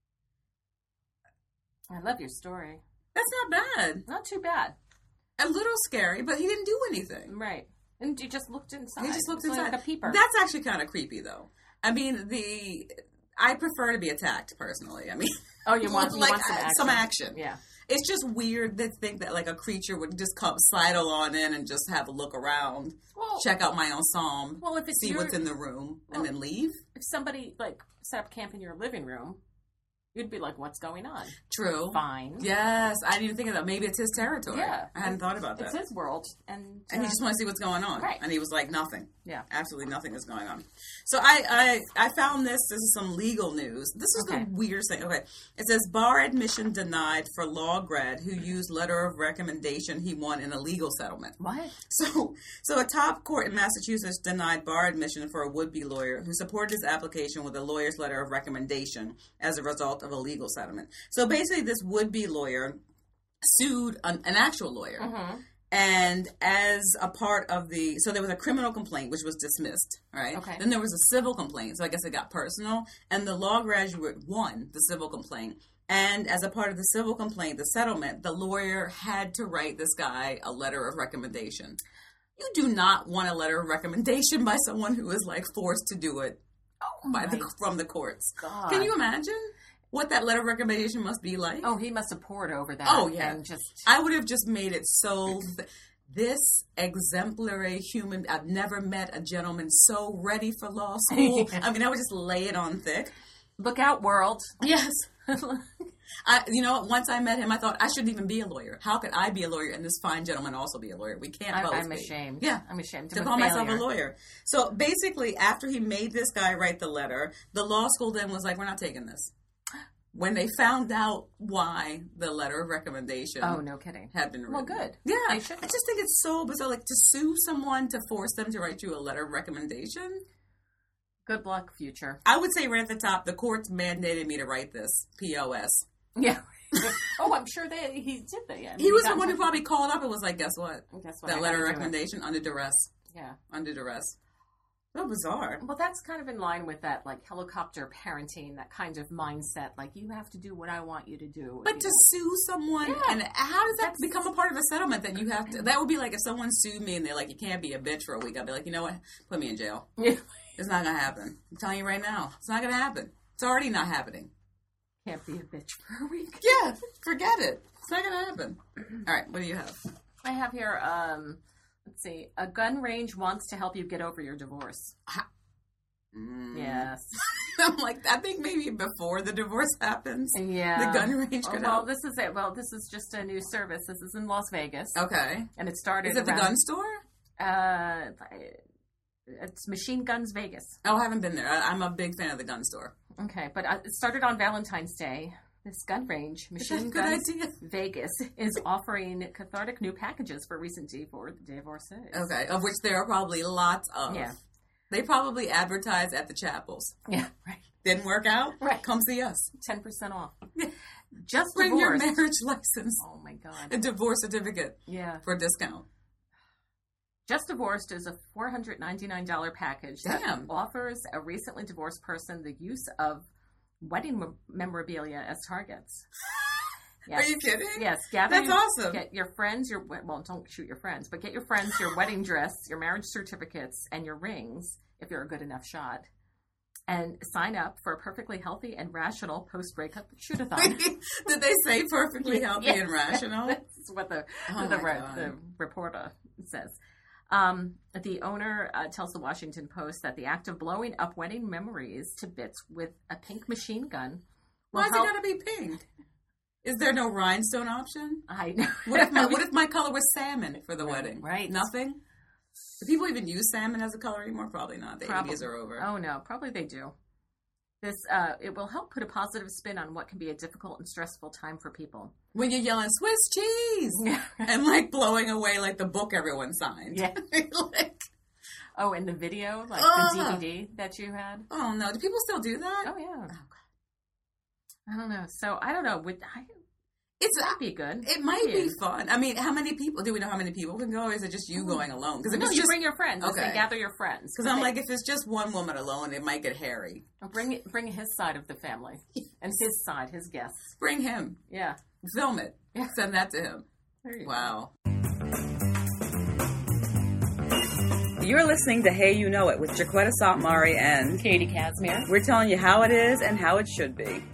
I love your story. that's not bad. Not too bad. A little scary, but he didn't do anything. Right. And you just looked inside. He just looked It's inside. like a peeper. That's actually kind of creepy, though. I mean, the I prefer to be attacked personally. I mean, oh, you want, you like want some uh, action. some action. Yeah. It's just weird to think that like a creature would just come sidle on in and just have a look around, Well, check out my ensemble, well, if it's see your, what's in the room, well- and then leave. if somebody like set up camp in your living room, you'd be like, "What's going on?" True. Fine. Yes, I didn't even think of that. Maybe it's his territory. Yeah. I hadn't thought about that. It's his world, and And he uh, just wanted to see what's going on. Right. And he was like, nothing. yeah. Absolutely nothing is going on. So I, I, I found this. This is some legal news. This is Okay. the weirdest thing. Okay. It says bar admission denied for law grad who used letter of recommendation he won in a legal settlement. What? So, so a top court in Massachusetts denied bar admission for a would-be lawyer who supported his application with a lawyer's letter of recommendation as a result of a legal settlement. So basically, this would-be lawyer sued an, an actual lawyer. Mm-hmm. And as a part of the, so there was a criminal complaint, which was dismissed, right? Okay. Then there was a civil complaint, so I guess it got personal. And the law graduate won the civil complaint. And as a part of the civil complaint, the settlement, the lawyer had to write this guy a letter of recommendation. You do not want a letter of recommendation by someone who is like forced to do it Oh by my the, from the courts. God. Can you imagine what that letter of recommendation must be like? Oh, he must have poured over that. Oh, yeah. And just I would have just made it so. Th- this exemplary human, I've never met a gentleman so ready for law school. I mean, I would just lay it on thick. look out, world. Yes. I, you know, once I met him, I thought I shouldn't even be a lawyer. How could I be a lawyer and this fine gentleman also be a lawyer? We can't I, both I'm be. ashamed. Yeah. I'm ashamed To I'm call myself a failure. lawyer. So basically, after he made this guy write the letter, the law school then was like, we're not taking this. When they found out why the letter of recommendation Oh, no kidding. had been written. Well, good. Yeah. They I shouldn't. just think it's so bizarre. Like, to sue someone to force them to write you a letter of recommendation. Good luck, future. I would say right at the top, the courts mandated me to write this. P O S. Yeah. Oh, I'm sure they he did that. Yeah. He was the got one who some- probably called up and was like, guess what? Guess what? That I letter of gotta do it. recommendation under duress. Yeah. Under duress. So bizarre. Well, that's kind of in line with that, like, helicopter parenting, that kind of mindset. Like, you have to do what I want you to do. But you to know? sue someone, Yeah. and how does that That's- become a part of a settlement that you have to? That would be like if someone sued me and they're like, you can't be a bitch for a week. I'd be like, you know what? Put me in jail. Yeah. It's not going to happen. I'm telling you right now. It's not going to happen. It's already not happening. Can't be a bitch for a week. Yeah, forget it. It's not going to happen. All right, what do you have? I have here, um, let's see, a gun range wants to help you get over your divorce. Mm. Yes. I'm like, I think maybe before the divorce happens, Yeah. the gun range Oh, could well, help. this is it. Well, this is just a new service. This is in Las Vegas. Okay. And it started Is it the around- gun store? Uh, it's Machine Guns Vegas. Oh, I haven't been there. I, I'm a big fan of the gun store. Okay, but uh, it started on Valentine's Day. This gun range, Machine Good Guns idea. Vegas, is offering cathartic new packages for recent divor- divorcees. Okay, of which there are probably lots of. Yeah. They probably advertise at the chapels. Yeah, right. Didn't work out? Right. Come see us. ten percent off. Just Bring divorced. your marriage license. Oh, my God. A divorce certificate Yeah. for a discount. Just Divorced is a four hundred ninety-nine dollars package that Damn. offers a recently divorced person the use of wedding mem- memorabilia as targets. Yes. Are you kidding? Yes. Gather That's your, awesome. Get your friends your well, don't shoot your friends, but get your friends your wedding dress, your marriage certificates, and your rings if you're a good enough shot, and sign up for a perfectly healthy and rational post-breakup shoot-a-thon. Did they say perfectly healthy Yeah. and rational? That's what the Oh the, my re- God. the reporter says. Um, the owner uh, tells the Washington Post that the act of blowing up wedding memories to bits with a pink machine gun will Why is it help. gotta be pink? Is there no rhinestone option? I know. What if my what if my color was salmon for the wedding? Right. Nothing? Do people even use salmon as a color anymore? Probably not. The Probably. eighties are over. Oh no, probably they do. This uh, it will help put a positive spin on what can be a difficult and stressful time for people. When you're yelling Swiss cheese and like blowing away like the book everyone signed. Yeah. like, Oh, and the video, like Ugh. the D V D that you had. oh no, do people still do that? Oh yeah. I don't know. So I don't know. Would I, It's that'd be good. it might Yeah. be fun. I mean, how many people do we know? How many people can go? Or is it just you going alone? Because if No, it's you just bring your friends. Okay. Okay. Gather your friends. because I'm like, if it's just one woman alone, it might get hairy. bring bring his side of the family and his side, his guests. Bring him, Yeah. film it, Yeah. send that to him. There you Wow. You're listening to Hey You Know It with Jaquetta Santmari and go. Katie Casimir. we're telling you how it is and how it should be.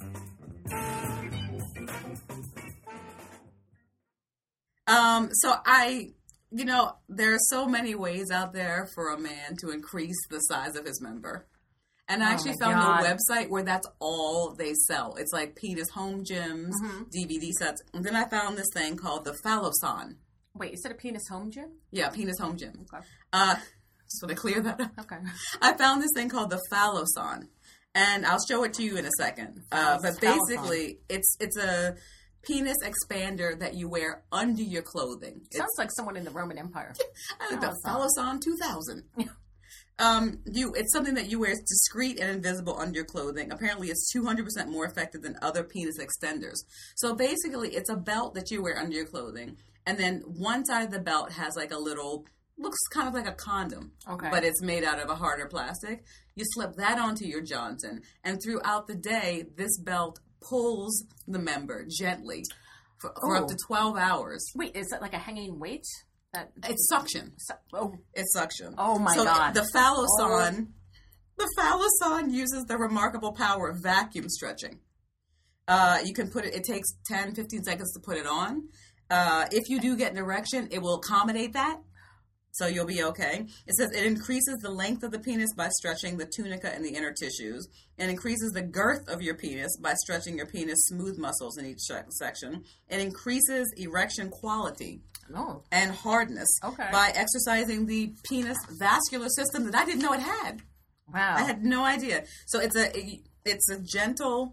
Um, so I, you know, there are so many ways out there for a man to increase the size of his member. And I Oh actually my found God. a website where that's all they sell. It's like penis home gyms, Mm-hmm. D V D sets. And then I found this thing called the Phalloson. Wait, you said a penis home gym? Yeah, penis home gym. Okay. Uh, just want to clear that up. Okay. I found this thing called the Phalloson, and I'll show it to you in a second. Uh, but Phalloson. basically, it's it's a penis expander that you wear under your clothing. It's Sounds like someone in the Roman Empire. I think the Phalloson. Phalloson two thousand. Um, you it's something that you wear. It's discreet and invisible under your clothing. Apparently, it's two hundred percent more effective than other penis extenders. So basically, it's a belt that you wear under your clothing, and then one side of the belt has like a little, looks kind of like a condom, Okay. but it's made out of a harder plastic. You slip that onto your Johnson, and throughout the day, this belt pulls the member gently for, for Oh. up to twelve hours. Wait, is that like a hanging weight? That It's suction. oh It's suction. Oh, my so God. The Phalloson, the Phalloson uses the remarkable power of vacuum stretching. Uh, you can put it. It takes ten, fifteen seconds to put it on. Uh, if you do get an erection, it will accommodate that. So you'll be okay. It says it increases the length of the penis by stretching the tunica and the inner tissues. It increases the girth of your penis by stretching your penis smooth muscles in each se- section. It increases erection quality oh and hardness Okay. by exercising the penis vascular system that I didn't know it had. wow. I had no idea. So it's a it's a gentle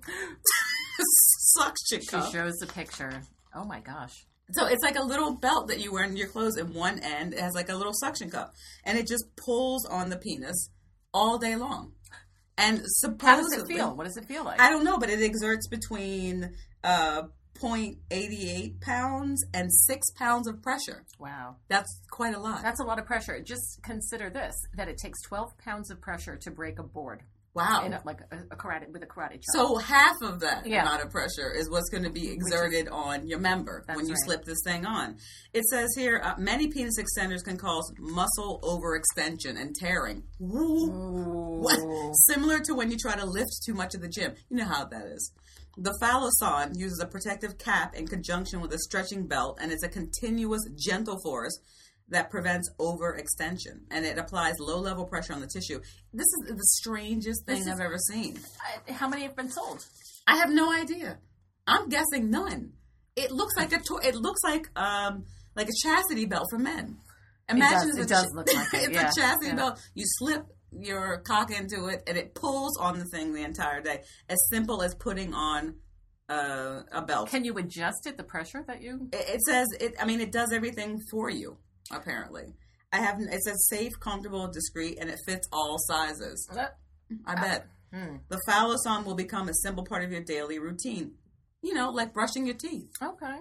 suction She cup. shows the picture. Oh my gosh. So it's like a little belt that you wear in your clothes, and one end it has like a little suction cup, and it just pulls on the penis all day long. And How does supposedly, it feel? What does it feel like? I don't know, but it exerts between uh, zero point eight eight pounds and six pounds of pressure. Wow. That's quite a lot. That's a lot of pressure. Just consider this, that it takes twelve pounds of pressure to break a board. wow. In a, like a, a karate, with a karate chop. So half of that Yeah. amount of pressure is what's going to be exerted on your member That's when you right. slip this thing on. It says here, uh, many penis extenders can cause muscle overextension and tearing. Woo. What? Similar to when you try to lift too much at the gym. You know how that is. The Phalloson uses a protective cap in conjunction with a stretching belt, and it's a continuous gentle force that prevents overextension, and it applies low-level pressure on the tissue. This is the strangest thing This is- I've ever seen. I- How many have been sold? I have no idea. I'm guessing none. It looks like a to- it looks like um like a chastity belt for men. Imagine does- it's it a does look like it, it's yeah, a chastity yeah. belt. You slip your cock into it, and it pulls on the thing the entire day. As simple as putting on uh, a belt. Can you adjust it, the pressure that you... It, it says, it. I mean, it does everything for you, apparently. I have. It says safe, comfortable, discreet, and it fits all sizes. I bet. Hmm. The Phallus-On will become a simple part of your daily routine. You know, like brushing your teeth. Okay.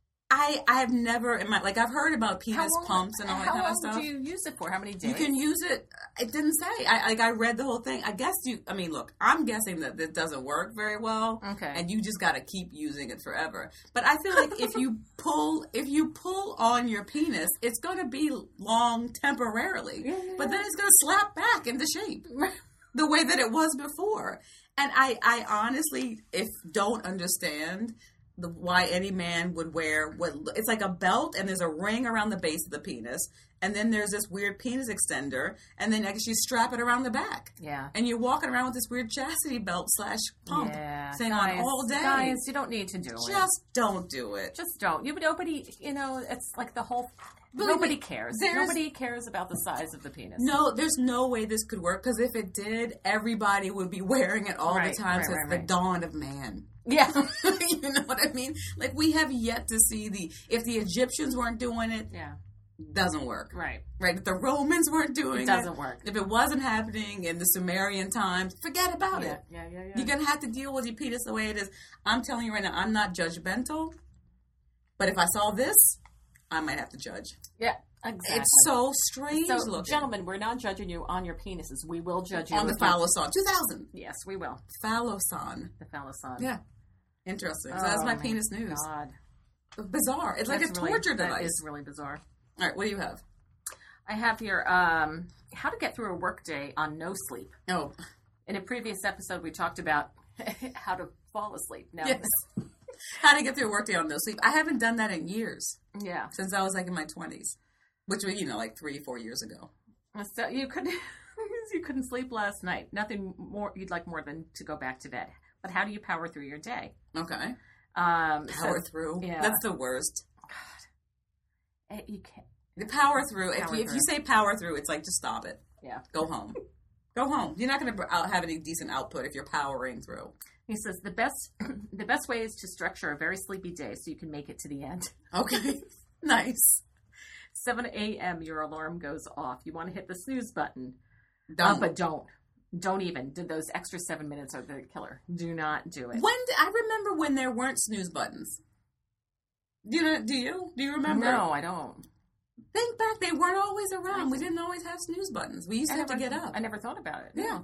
I I have never in my like I've heard about penis long, pumps and all that how kind of long stuff. do you use it for? How many days? You can use it. It didn't say. I like I read the whole thing. I guess you. I mean, look. I'm guessing that this doesn't work very well. Okay. And you just got to keep using it forever. But I feel like if you pull if you pull on your penis, it's going to be long temporarily. Yeah, yeah, but then yeah. it's going to slap back into shape the way that it was before. And I I honestly if don't understand. The, why any man would wear what it's like a belt and there's a ring around the base of the penis and then there's this weird penis extender and then I guess you strap it around the back Yeah. and you're walking around with this weird chastity belt slash pump Yeah. thing guys, on all day. Guys, you don't need to do it. Just don't do it. Just don't. You nobody. You know, it's like the whole. Believe nobody me, cares. there's- Nobody cares about the size of the penis. No, there's no way this could work because if it did, everybody would be wearing it all Right, the time right, since right, the right. dawn of man. Yeah. You know what I mean? Like we have yet to see the if the Egyptians weren't doing it, Yeah. doesn't work. Right. Right? If the Romans weren't doing It it, doesn't work. If it wasn't happening in the Sumerian times, forget about Yeah. it. Yeah. Yeah. Yeah. You're gonna have to deal with your penis the way it is. I'm telling you right now, I'm not judgmental, but if I saw this, I might have to judge. Yeah. Exactly. It's so strange So, looking. gentlemen, we're not judging you on your penises. We will judge you On the if you- Phallus-On, two thousand Yes, we will. Phallus-On. The Phallus-On. Yeah, interesting. So Oh, that's my my penis news. God. Bizarre. It's like That's a really- torture That device. is really bizarre. All right, what do you have? I have here um, how to get through a workday on no sleep. Oh, In a previous episode, we talked about how to fall asleep. Now, yes. How to get through a workday on no sleep. I haven't done that in years yeah. since I was like in my twenties, which was you know like three, four years ago. So you couldn't you couldn't sleep last night. Nothing more you'd like more than to go back to bed. But how do you power through your day? Okay, Um, power so, through. yeah. That's the worst. eh, you can't. The power through. If Power you, if you through. say power through, it's like just stop it. Yeah. Go home. Go home. You're not going to have any decent output if you're powering through. He says the best the best way is to structure a very sleepy day so you can make it to the end. Okay, nice. seven a.m. your alarm goes off. You want to hit the snooze button, Don't. Uh, but don't. Don't even. Do those extra seven minutes are the killer. Do not do it. When d- I remember when there weren't snooze buttons. Do you know? Do you? Do you remember? No, I don't. Think back. They weren't always around. We didn't always have snooze buttons. We used to I have to never- get up. I never thought about it. Yeah.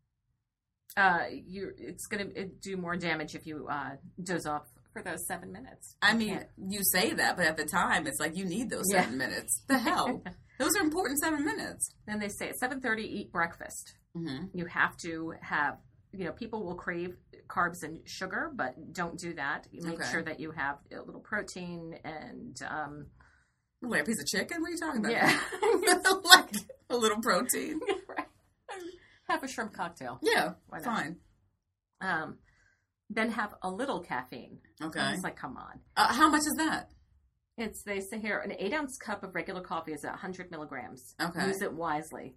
Uh, you. It's gonna do more damage if you uh, doze off for those seven minutes. I You mean, can't. you say that, but at the time, it's like you need those Yeah. seven minutes. The hell? Those are important seven minutes. Then they say at seven thirty, eat breakfast. Mm-hmm. You have to have. You know, people will crave carbs and sugar, but don't do that. You make Okay. sure that you have a little protein and um, Wait, a piece of chicken? What are you talking about? yeah, Like a little protein. right. Have a shrimp cocktail. Yeah, Why not? fine. Um, then have a little caffeine. Okay. It's like, come on. Uh, how much is that? It's they say here an eight ounce cup of regular coffee is one hundred milligrams. Okay. Use it wisely.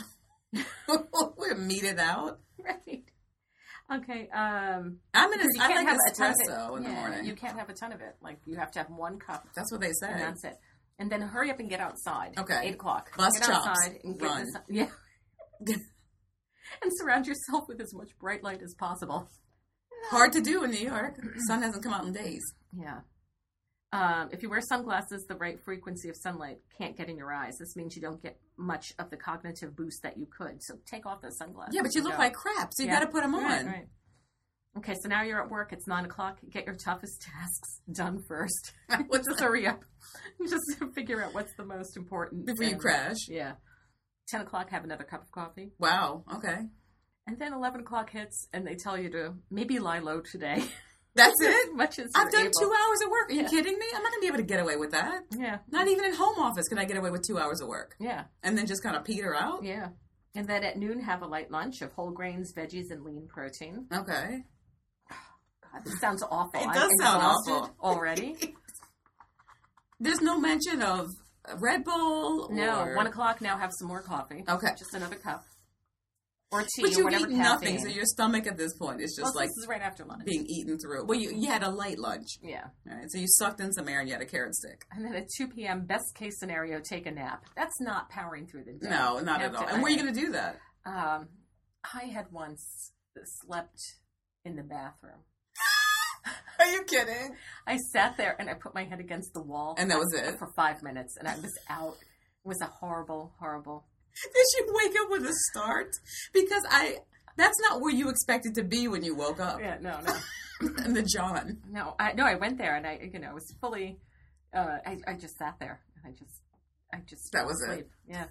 we meet it out. Right. Okay. Um, I'm in a, because you I can't like have a ton of espresso it. in the Yeah, morning. you can't have a ton of it. Like you have to have one cup, That's what they say. and that's it. And then hurry up and get outside. Okay. Eight o'clock. Bus get chops. outside and get Run. the sun. Yeah. And surround yourself with as much bright light as possible. Hard to do in New York. Sun hasn't come out in days. Yeah. Um, if you wear sunglasses, the right frequency of sunlight can't get in your eyes. This means you don't get much of the cognitive boost that you could. So take off those sunglasses. Yeah, but you and look go. like crap, so you Yeah. got to put them on. Right, right. Okay, so now you're at work. It's nine o'clock. Get your toughest tasks done first. What's Just that? hurry up. Just figure out what's the most important. Before you and- crash. Yeah. ten o'clock, have another cup of coffee. Wow. Okay. And then eleven o'clock hits, and they tell you to maybe lie low today. That's as it. much as I've you're done able. two hours of work. Are you Yeah. kidding me? I'm not gonna be able to get away with that. Yeah. Not even in home office can I get away with two hours of work Yeah. and then just kind of peter out. Yeah. And then at noon, have a light lunch of whole grains, veggies, and lean protein. Okay. God, this sounds awful. It I'm does sound exhausted awful. already. There's no mention of Red Bull. No, or... one o'clock. Now have some more coffee. Okay. Just another cup. or tea But or you whatever eat nothing, caffeine. so your stomach at this point is just Well, like this is right after lunch. being eaten through. Well, you, you had a light lunch. Yeah. All right, so you sucked in some air and you had a carrot stick. And then at two p.m., best case scenario, take a nap. That's not powering through the day. No, not at Nap all. to- And where are you going to do that? Um, I had once slept in the bathroom. Are you kidding? I sat there and I put my head against the wall. And that was it? For five minutes. And I was out. It was a horrible, horrible. Did you wake up with a start? Because I, that's not where you expected to be when you woke up. Yeah, no, no. And the John. No, I no, I went there and I, you know, was fully, uh, I, I just sat there. And I just, I just That fell was it? asleep. Yeah.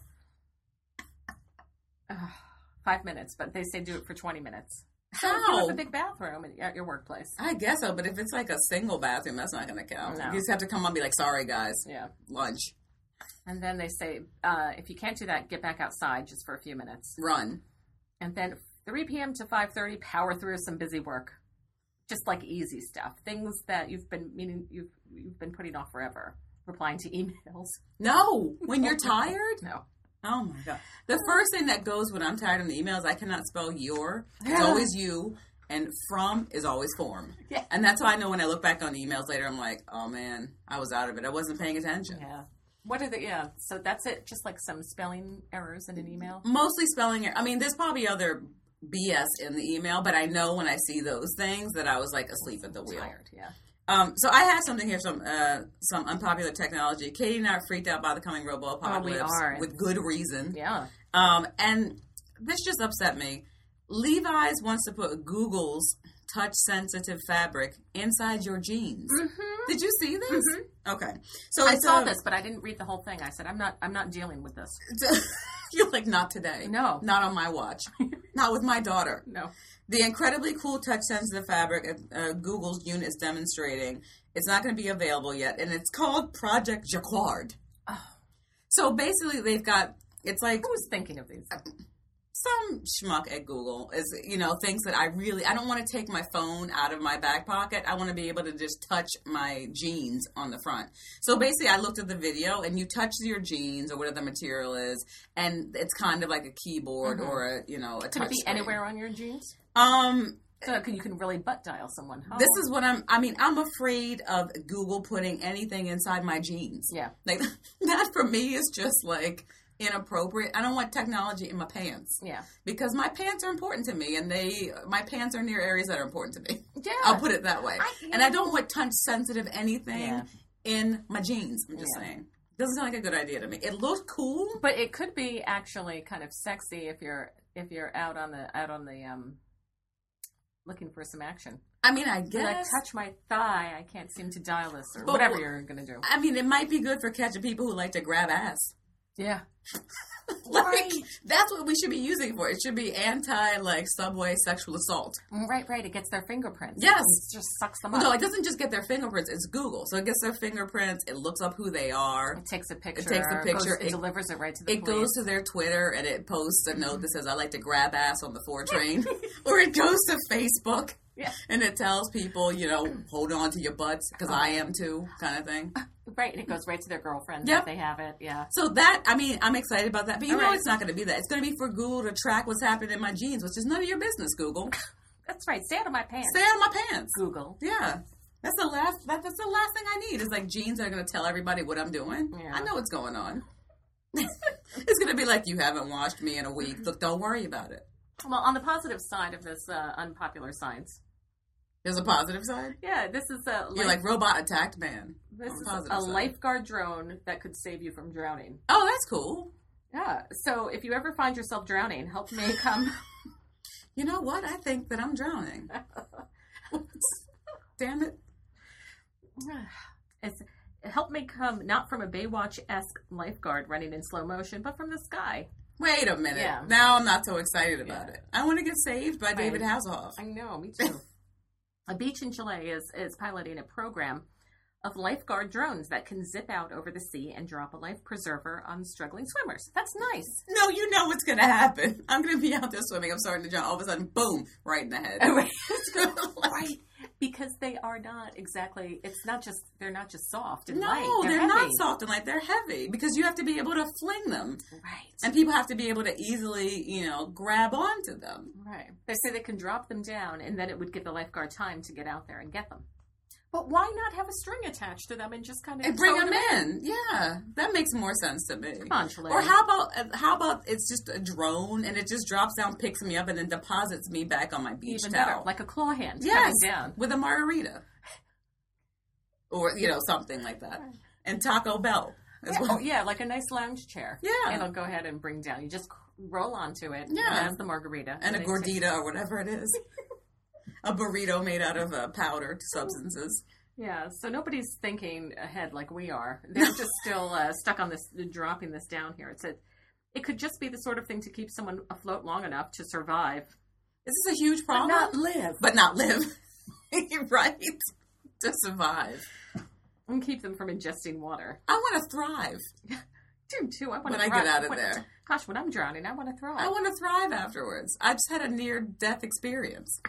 Uh, five minutes, but they say do it for twenty minutes. So if you How? have a big bathroom at- at your workplace. I guess so, but if it's like a single bathroom, that's not going to count. No. You just have to come up and be like, sorry, guys, Yeah. lunch, And then they say, uh, if you can't do that, get back outside just for a few minutes. run. And then three p.m. to five thirty, power through some busy work. Just like easy stuff. Things that you've been meaning you've you've been putting off forever. Replying to emails. No, when you're tired? No. Oh my God. The first thing that goes when I'm tired in the emails, I cannot spell your. It's Yeah. always you. And from is always form. Yeah. And that's how I know when I look back on the emails later, I'm like, oh man, I was out of it. I wasn't paying attention. Yeah. What are the, yeah, so that's it. Just like some spelling errors in an email. Mostly spelling error. I mean, there's probably other B S in the email, but I know when I see those things that I was like asleep at the wheel. Tired, yeah. Um, so I have something here, some uh, some unpopular technology. Katie and I are freaked out by the coming robo-apocalypse Oh, we are. with good reason. Yeah. Um, and this just upset me. Levi's wants to put Google's touch-sensitive fabric inside your jeans. Mm-hmm. Did you see this? Okay, so I it's, saw uh, this, but I didn't read the whole thing. I said, I'm not, I'm not dealing with this. You're like, not today. No. Not on my watch. Not with my daughter. No. The incredibly cool touch-sensitive fabric uh, Google's unit is demonstrating, it's not going to be available yet, and it's called Project Jacquard. Oh. So basically, they've got, it's like Who was thinking of these? some schmuck at Google is, you know, thinks that I really, I don't want to take my phone out of my back pocket. I want to be able to just touch my jeans on the front. So basically, I looked at the video, and you touch your jeans or whatever the material is, and it's kind of like a keyboard Mhm. or a, you know, a touch Could it be screen. anywhere on your jeans? Um, So can, you can really butt dial someone. Huh? This is what I'm, I mean, I'm afraid of Google putting anything inside my jeans. Yeah. Like, that for me is just like inappropriate. I don't want technology in my pants. Yeah. Because my pants are important to me, and they, my pants are near areas that are important to me. Yeah. I'll put it that way. I- and I don't want touch sensitive anything Yeah. in my jeans. I'm just Yeah. saying. Doesn't sound like a good idea to me. It looks cool. But it could be actually kind of sexy if you're if you're out on the out on the um looking for some action. I mean, I You're like, guess. touch my thigh. I can't seem to dial this, or But- whatever you're gonna do. I mean, it might be good for catching people who like to grab ass. Yeah. Like, Right. that's what we should be using it for. It should be anti, like, subway sexual assault. Right, right. It gets their fingerprints. Yes. It just sucks them Well, up. no, it doesn't just get their fingerprints. It's Google. So it gets their fingerprints. It looks up who they are. It takes a picture. takes a picture, Goes, it, it- delivers it right to the It police. goes to their Twitter and it posts a note that says, I like to grab ass on the four train. Or it goes to Facebook Yeah. and it tells people, you know, hold on to your butts because I am too, kind of thing. Right, and it goes right to their girlfriend Yep. if they have it. Yeah. So that, I mean, I'm excited about that. But you All know right. it's not going to be that. It's going to be for Google to track what's happening in my jeans, which is none of your business, Google. That's right. Stay out of my pants. Stay out of my pants. Google. Yeah. That's the last that, that's the last thing I need is like jeans that are going to tell everybody what I'm doing. Yeah. I know what's going on. It's going to be like, you haven't washed me in a week. Look, don't worry about it. Well, on the positive side of this uh, unpopular science, There's a positive side. yeah, this is a You're like robot attacked man. this on the is positive a side. lifeguard drone that could save you from drowning. Oh, that's cool. Yeah. So if you ever find yourself drowning, help me come. You know what? I think that I'm drowning. Damn it. It's help me come not from a Baywatch-esque lifeguard running in slow motion, but from the sky. Wait a minute. Yeah. Now I'm not so excited about Yeah. it. I want to get saved by David Hasselhoff. I know, me too. A beach in Chile is, is piloting a program of lifeguard drones that can zip out over the sea and drop a life preserver on struggling swimmers. That's nice. No, you know what's going to happen. I'm going to be out there swimming. I'm starting to drown. All of a sudden, boom, right in the head. right. Like, Right. Because they are not exactly, it's not just, they're not just soft and No, light. they're, They're, not heavy. soft and light. They're heavy because you have to be able to fling them. Right. And people have to be able to easily, you know, grab onto them. Right. They say they can drop them down and then it would give the lifeguard time to get out there and get them. But why not have a string attached to them and just kind of And bring them in. Yeah, that makes more sense to me. Come on, Shalane. Or how about how about it's just a drone and it just drops down, picks me up, and then deposits me back on my beach Even towel, better, like a claw hand yes, coming down. with a margarita, or you know something like that, and Taco Bell as Yeah, well. oh, yeah, like a nice lounge chair. Yeah. It'll go ahead and bring down. You just roll onto it. Yeah. It has the margarita. And a they gordita take- or whatever it is, a burrito made out of uh, powdered substances. Yeah, so nobody's thinking ahead like we are. They're just still uh, stuck on this, dropping this down here. It said it could just be the sort of thing to keep someone afloat long enough to survive. This is a huge problem. But not live. But not live. Right? To survive. And keep them from ingesting water. I want to thrive. Dude, too. I want When to I thrive. get out of When- there. Gosh, when I'm drowning, I want to thrive. I want to thrive afterwards. I just had a near-death experience.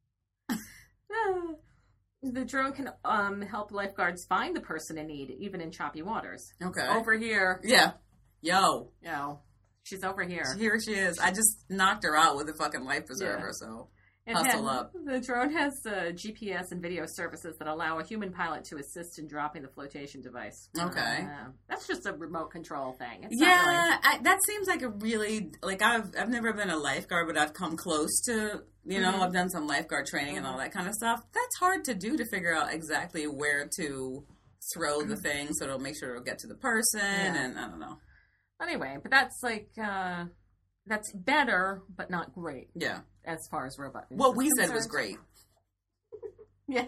The drone can um, help lifeguards find the person in need, even in choppy waters. Okay. Over here. Yeah. Yo. You know, she's over here. Here she is. I just knocked her out with a fucking life preserver, Yeah. so And hustle then up. The drone has uh, G P S and video services that allow a human pilot to assist in dropping the flotation device. Okay. Uh, that's just a remote control thing. It's not Yeah, really- I, that seems like a really like I've I've never been a lifeguard, but I've come close to you know Mhm. I've done some lifeguard training and all that kind of stuff. That's hard to do to figure out exactly where to throw the thing so it'll make sure it'll get to the person, Yeah. and I don't know. Anyway, but that's like, uh, that's better, but not great Yeah, as far as robot. what we is said was concerned. great. Yeah.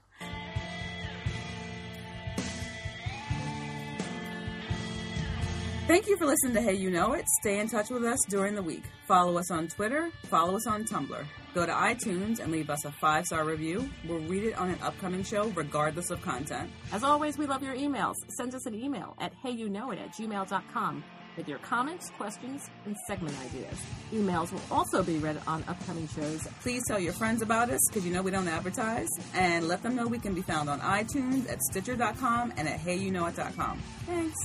Thank you for listening to Hey You Know It. Stay in touch with us during the week. Follow us on Twitter. Follow us on Tumblr. Go to iTunes and leave us a five-star review. We'll read it on an upcoming show regardless of content. As always, we love your emails. Send us an email at heyyouknowit at gmail dot com with your comments, questions, and segment ideas. Emails will also be read on upcoming shows. Please tell your friends about us because you know we don't advertise. And let them know we can be found on iTunes, at Stitcher dot com, and at hey you know it dot com. Thanks.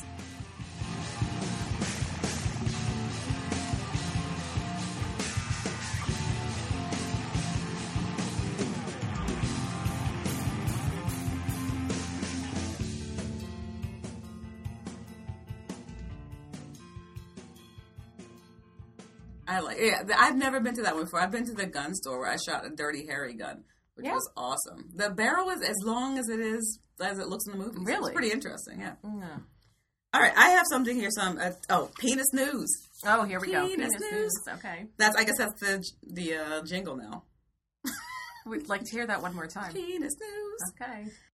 I like yeah. I've never been to that one before. I've been to the gun store where I shot a Dirty Harry gun, which Yeah. was awesome. The barrel is as long as it is as it looks in the movie. Really? It's pretty interesting. Yeah. Yeah. All right, I have something here. Some uh, oh, penis news. Oh, here we go. Penis news. Okay. That's I guess that's the the uh, jingle now. We'd like to hear that one more time. Penis news. Okay.